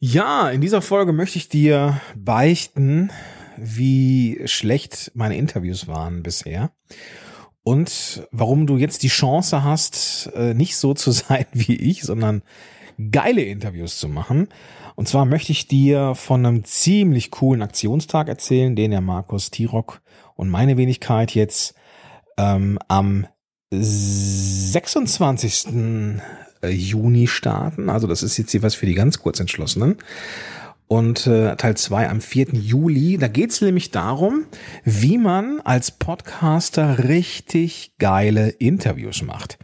Ja, in dieser Folge möchte ich dir beichten, wie schlecht meine Interviews waren bisher und warum du jetzt die Chance hast, nicht so zu sein wie ich, sondern geile Interviews zu machen. Und zwar möchte ich dir von einem ziemlich coolen Aktionstag erzählen, den der Markus Tirock und meine Wenigkeit jetzt am 26. Juni starten. Also das ist jetzt hier was für die ganz Kurzentschlossenen. Und Teil 2 am 4. Juli. Da geht es nämlich darum, wie man als Podcaster richtig geile Interviews macht.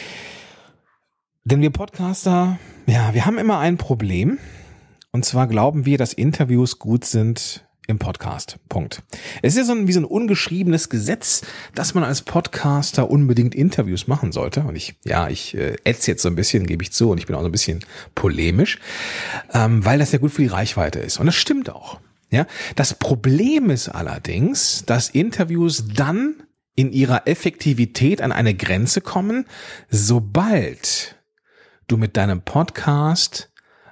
Denn wir Podcaster, ja, wir haben immer ein Problem. Und zwar glauben wir, dass Interviews gut sind im Podcast. Punkt. Es ist ja wie so ein ungeschriebenes Gesetz, dass man als Podcaster unbedingt Interviews machen sollte. Und ich ätze jetzt so ein bisschen, gebe ich zu, und ich bin auch so ein bisschen polemisch, weil das ja gut für die Reichweite ist. Und das stimmt auch. Ja, das Problem ist allerdings, dass Interviews dann in ihrer Effektivität an eine Grenze kommen, sobald du mit deinem Podcast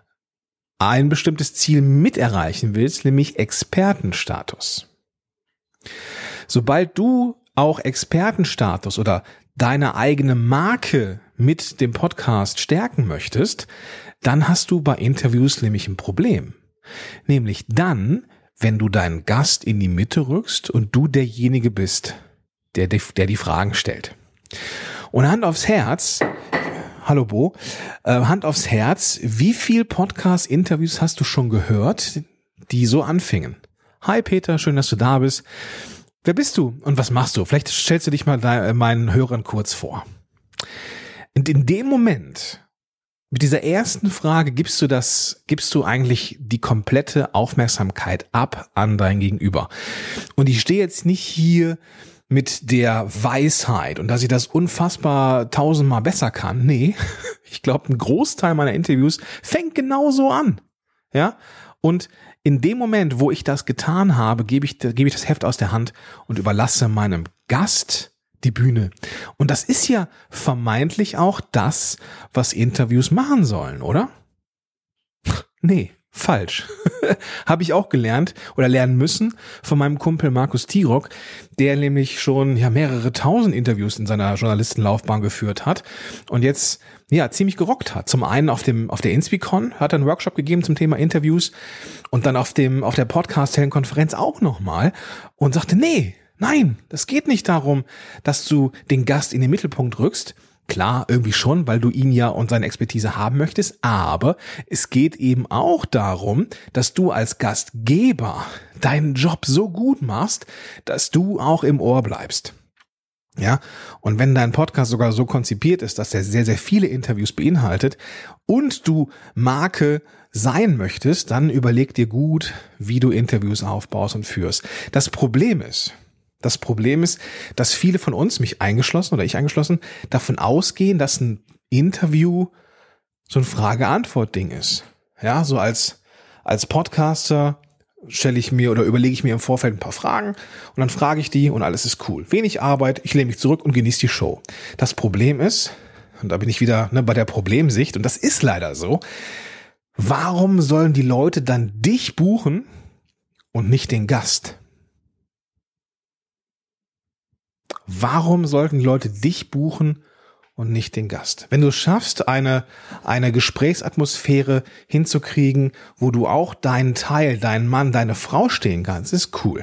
ein bestimmtes Ziel mit erreichen willst, nämlich Expertenstatus. Sobald du auch Expertenstatus oder deine eigene Marke mit dem Podcast stärken möchtest, dann hast du bei Interviews nämlich ein Problem. Nämlich dann, wenn du deinen Gast in die Mitte rückst und du derjenige bist, der die Fragen stellt. Und Hand aufs Herz, hallo Bo, Hand aufs Herz, wie viel Podcast-Interviews hast du schon gehört, die so anfingen? Hi Peter, schön, dass du da bist. Wer bist du und was machst du? Vielleicht stellst du dich mal meinen Hörern kurz vor. Und in dem Moment, mit dieser ersten Frage, gibst du eigentlich die komplette Aufmerksamkeit ab an dein Gegenüber. Und ich stehe jetzt nicht hier mit der Weisheit und dass ich das unfassbar 1000-mal besser kann. Nee, ich glaube, ein Großteil meiner Interviews fängt genauso an. Ja, und in dem Moment, wo ich das getan habe, gebe ich das Heft aus der Hand und überlasse meinem Gast die Bühne. Und das ist ja vermeintlich auch das, was Interviews machen sollen, oder? Nee. Falsch. Habe ich auch gelernt oder lernen müssen von meinem Kumpel Markus Tirock, der nämlich schon mehrere tausend Interviews in seiner Journalistenlaufbahn geführt hat und jetzt ziemlich gerockt hat. Zum einen auf der Inspicon hat er einen Workshop gegeben zum Thema Interviews und dann auf der Podcast-Heldenkonferenz auch nochmal und sagte, nein, das geht nicht darum, dass du den Gast in den Mittelpunkt rückst. Klar, irgendwie schon, weil du ihn ja und seine Expertise haben möchtest, aber es geht eben auch darum, dass du als Gastgeber deinen Job so gut machst, dass du auch im Ohr bleibst. Ja, und wenn dein Podcast sogar so konzipiert ist, dass er sehr, sehr viele Interviews beinhaltet und du Marke sein möchtest, dann überleg dir gut, wie du Interviews aufbaust und führst. Das Problem ist, dass viele von uns, mich eingeschlossen oder ich eingeschlossen, davon ausgehen, dass ein Interview so ein Frage-Antwort-Ding ist. Ja, so als Podcaster überlege ich mir im Vorfeld ein paar Fragen und dann frage ich die und alles ist cool. Wenig Arbeit, ich lehne mich zurück und genieße die Show. Das Problem ist, und da bin ich wieder bei der Problemsicht, und das ist leider so, warum sollen die Leute dann dich buchen und nicht den Gast? Warum sollten die Leute dich buchen und nicht den Gast? Wenn du es schaffst, eine Gesprächsatmosphäre hinzukriegen, wo du auch deinen Teil, deinen Mann, deine Frau stehen kannst, ist cool.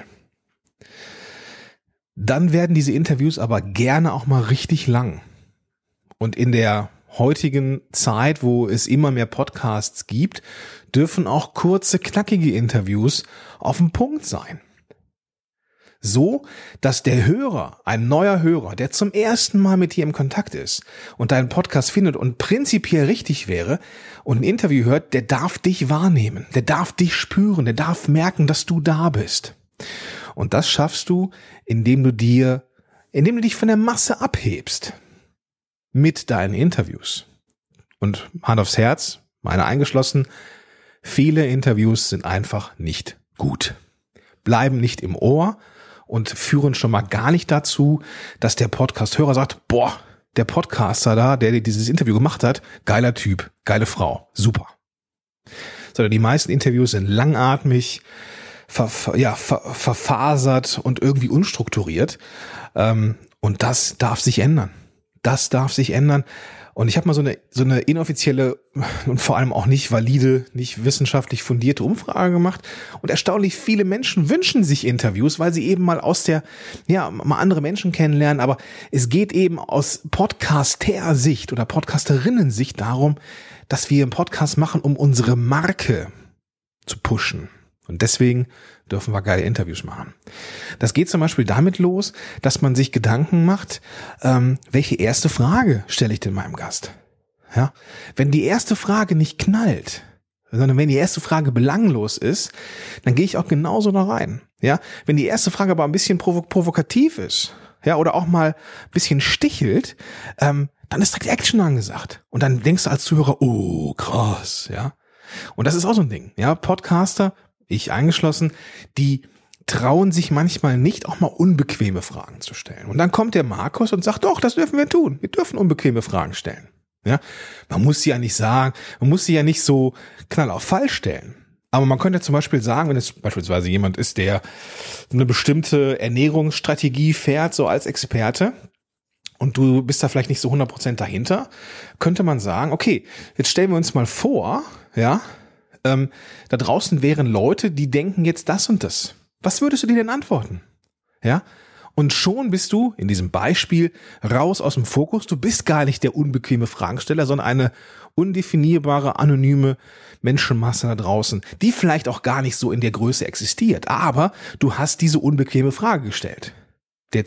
Dann werden diese Interviews aber gerne auch mal richtig lang. Und in der heutigen Zeit, wo es immer mehr Podcasts gibt, dürfen auch kurze, knackige Interviews auf den Punkt sein. So, dass der Hörer, ein neuer Hörer, der zum ersten Mal mit dir im Kontakt ist und deinen Podcast findet und prinzipiell richtig wäre und ein Interview hört, der darf dich wahrnehmen, der darf dich spüren, der darf merken, dass du da bist. Und das schaffst du, indem du dich von der Masse abhebst mit deinen Interviews. Und Hand aufs Herz, meine eingeschlossen, viele Interviews sind einfach nicht gut, bleiben nicht im Ohr und führen schon mal gar nicht dazu, dass der Podcast-Hörer sagt, boah, der Podcaster da, der dieses Interview gemacht hat, geiler Typ, geile Frau, super. sondern die meisten Interviews sind langatmig, verfasert und irgendwie unstrukturiert. Und das darf sich ändern. Das darf sich ändern. Und ich habe mal so eine inoffizielle und vor allem auch nicht valide, nicht wissenschaftlich fundierte Umfrage gemacht. Und erstaunlich viele Menschen wünschen sich Interviews, weil sie eben mal mal andere Menschen kennenlernen. Aber es geht eben aus Podcaster-Sicht oder Podcasterinnen-Sicht darum, dass wir einen Podcast machen, um unsere Marke zu pushen. Und deswegen dürfen wir geile Interviews machen. Das geht zum Beispiel damit los, dass man sich Gedanken macht, welche erste Frage stelle ich denn meinem Gast? Ja, wenn die erste Frage nicht knallt, sondern wenn die erste Frage belanglos ist, dann gehe ich auch genauso da rein. Ja, wenn die erste Frage aber ein bisschen provokativ ist, ja, oder auch mal ein bisschen stichelt, dann ist direkt Action angesagt. Und dann denkst du als Zuhörer, oh, krass, ja. Und das ist auch so ein Ding, ja, Podcaster, ich eingeschlossen, die trauen sich manchmal nicht, auch mal unbequeme Fragen zu stellen. Und dann kommt der Markus und sagt, doch, das dürfen wir tun. Wir dürfen unbequeme Fragen stellen. Ja, man muss sie ja nicht sagen, man muss sie ja nicht so knall auf Fall stellen. Aber man könnte zum Beispiel sagen, wenn es beispielsweise jemand ist, der eine bestimmte Ernährungsstrategie fährt, so als Experte, und du bist da vielleicht nicht so 100% dahinter, könnte man sagen, okay, jetzt stellen wir uns mal vor, ja, da draußen wären Leute, die denken jetzt das und das. Was würdest du dir denn antworten? Ja? Und schon bist du in diesem Beispiel raus aus dem Fokus. Du bist gar nicht der unbequeme Fragensteller, sondern eine undefinierbare, anonyme Menschenmasse da draußen, die vielleicht auch gar nicht so in der Größe existiert. Aber du hast diese unbequeme Frage gestellt. Der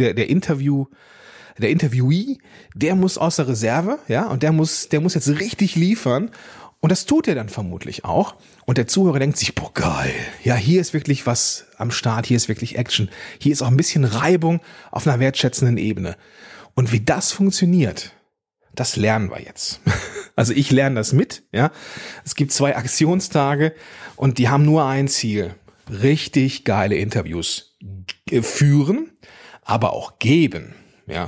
Interviewee, der muss aus der Reserve, ja, und der muss jetzt richtig liefern. Und das tut er dann vermutlich auch. Und der Zuhörer denkt sich, boah, geil. Ja, hier ist wirklich was am Start. Hier ist wirklich Action. Hier ist auch ein bisschen Reibung auf einer wertschätzenden Ebene. Und wie das funktioniert, das lernen wir jetzt. Also ich lerne das mit, ja. Es gibt 2 Aktionstage und die haben nur ein Ziel. Richtig geile Interviews führen, aber auch geben, ja.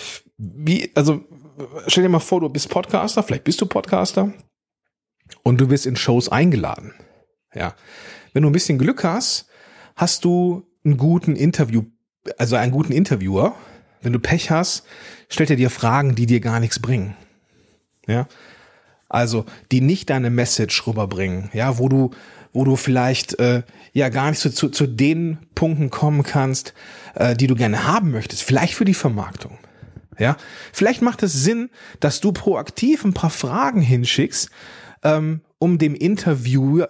Stell dir mal vor, du bist Podcaster, vielleicht bist du Podcaster. Und du wirst in Shows eingeladen. Ja. Wenn du ein bisschen Glück hast, hast du einen guten Interviewer. Wenn du Pech hast, stellt er dir Fragen, die dir gar nichts bringen. Ja. Also, die nicht deine Message rüberbringen. Ja, wo du vielleicht, gar nicht zu den Punkten kommen kannst, die du gerne haben möchtest. Vielleicht für die Vermarktung. Ja. Vielleicht macht es Sinn, dass du proaktiv ein paar Fragen hinschickst, um den Interviewer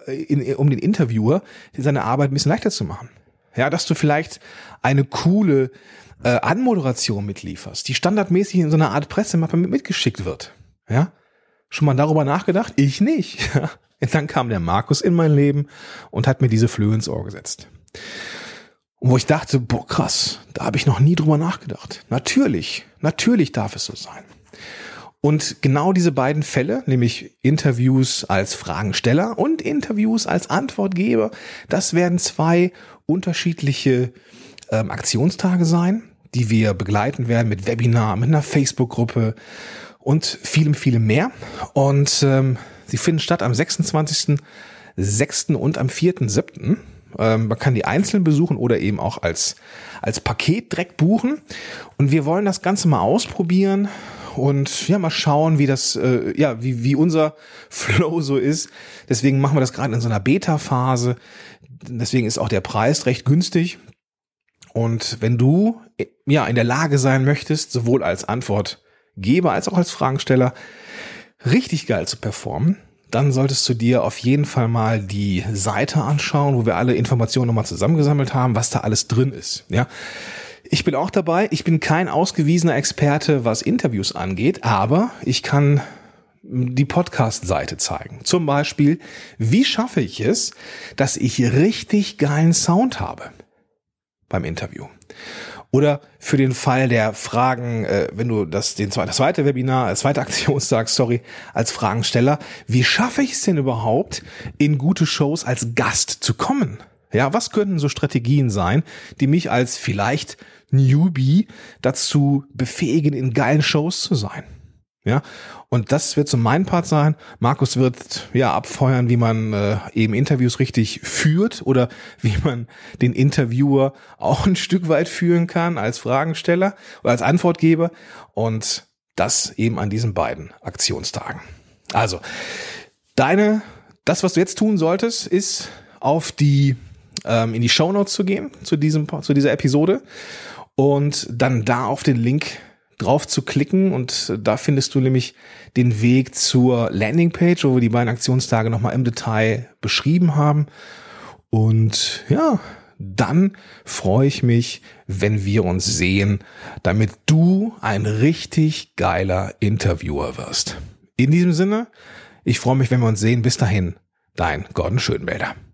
seine Arbeit ein bisschen leichter zu machen. Ja, dass du vielleicht eine coole Anmoderation mitlieferst, die standardmäßig in so einer Art Pressemappe mitgeschickt wird. Ja, schon mal darüber nachgedacht? Ich nicht. Und dann kam der Markus in mein Leben und hat mir diese Flöhe ins Ohr gesetzt. Und wo ich dachte, boah, krass, da habe ich noch nie drüber nachgedacht. Natürlich darf es so sein. Und genau diese beiden Fälle, nämlich Interviews als Fragensteller und Interviews als Antwortgeber, das werden 2 unterschiedliche Aktionstage sein, die wir begleiten werden mit Webinar, mit einer Facebook-Gruppe und vielem, vielem mehr. Und sie finden statt am 26.06. und am 4.07. Man kann die einzeln besuchen oder eben auch als Paket direkt buchen. Und wir wollen das Ganze mal ausprobieren und ja, mal schauen, wie das, wie unser Flow so ist. Deswegen machen wir das gerade in so einer Beta-Phase. Deswegen ist auch der Preis recht günstig. Und wenn du in der Lage sein möchtest, sowohl als Antwortgeber als auch als Fragensteller richtig geil zu performen, dann solltest du dir auf jeden Fall mal die Seite anschauen, wo wir alle Informationen nochmal zusammengesammelt haben, was da alles drin ist. Ja, ich bin auch dabei. Ich bin kein ausgewiesener Experte, was Interviews angeht, aber ich kann die Podcast-Seite zeigen. Zum Beispiel, wie schaffe ich es, dass ich richtig geilen Sound habe beim Interview? Oder für den Fall der Fragen, wenn du das zweite Webinar, zweite Aktionstag, als Fragensteller, wie schaffe ich es denn überhaupt, in gute Shows als Gast zu kommen? Ja, was könnten so Strategien sein, die mich als vielleicht Newbie dazu befähigen, in geilen Shows zu sein? Ja, und das wird so mein Part sein. Markus wird abfeuern, wie man eben Interviews richtig führt oder wie man den Interviewer auch ein Stück weit führen kann als Fragensteller oder als Antwortgeber, und das eben an diesen beiden Aktionstagen. Also, das, was du jetzt tun solltest, ist in die Shownotes zu gehen zu dieser Episode und dann da auf den Link drauf zu klicken, und da findest du nämlich den Weg zur Landingpage, wo wir die beiden Aktionstage nochmal im Detail beschrieben haben. Und ja, dann freue ich mich, wenn wir uns sehen, damit du ein richtig geiler Interviewer wirst. In diesem Sinne, ich freue mich, wenn wir uns sehen. Bis dahin, dein Gordon Schönwälder.